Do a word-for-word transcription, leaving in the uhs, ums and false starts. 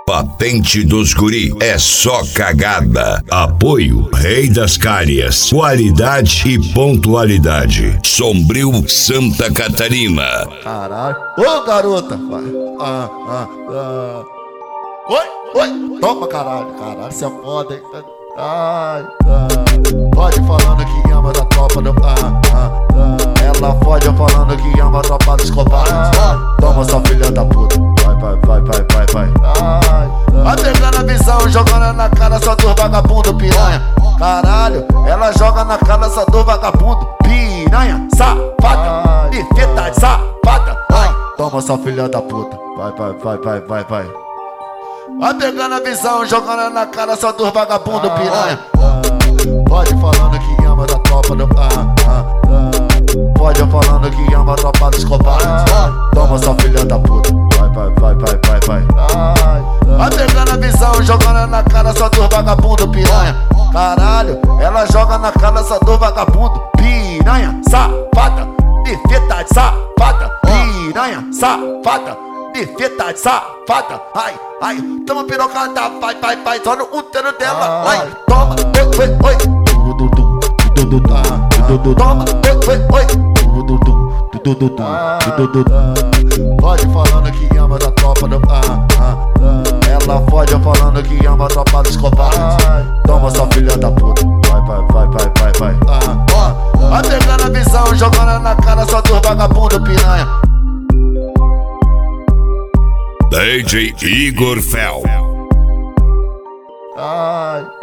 Patente dos Guri é só cagada. Apoio Rei das Cárias. Qualidade e pontualidade. Sombrio, Santa Catarina. Caralho. Ô, garota. Ah, ah, ah. Oi, oi. Toma, caralho. Caralho, você é foda, hein? Ai, ah. Pode falando que ama da tropa do... Ah, ah, ah. Ela pode falando que ama a tropa dos covardes. Ah, toma, sua filha da puta. Vai, vai, vai, vai, vai, vai. Ai, vai pegando a visão, jogando na cara só do vagabundo piranha. Caralho, ela joga na cara só do vagabundo piranha. Safada, perfeita, safada. Ai, toma, sua filha da puta. Vai, vai, vai, vai, vai, vai. Vai pegando a visão, jogando na cara só dos vagabundo piranha. Pode falando que ama da tropa do... Ah, ah, ah. Pode falando que ama a tropa dos covardes. Toma, sua filha da puta. Vai, vai, vai, vai, vai, vai. Vai pegando a visão, jogando na cara só dos vagabundo piranha. Caralho, ela joga na cara só do vagabundo piranha. Safada, perfeita, safada. Piranha, safada, perfeita, safada. Ai, ai, toma pirocada, vai, vai, vai. Só no útero dela, vai. Toma, oi, oi, oi. Toma, oi, oi, oi. Pode falando que ama da tropa do... Ah, ah, ah. Ela pode falando que ama a tropa dos covardes. Toma, sua filha da puta. Vai, vai, vai, vai, vai, vai. Ah, ah. Vai pegando a visão, jogando na cara só dos vagabundo piranha. D J Igor Fel. Ai.